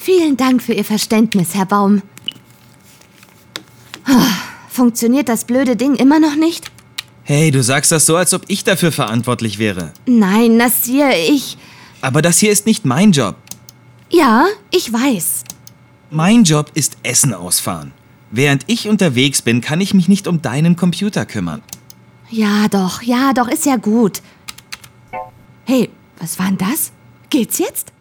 Vielen Dank für Ihr Verständnis, Herr Baum. Funktioniert das blöde Ding immer noch nicht? Hey, du sagst das so, als ob ich dafür verantwortlich wäre. Nein, Nassir, Aber das hier ist nicht mein Job. Ja, ich weiß. Mein Job ist Essen ausfahren. Während ich unterwegs bin, kann ich mich nicht um deinen Computer kümmern. Ja doch, ist ja gut. Hey, was war denn das? Geht's jetzt?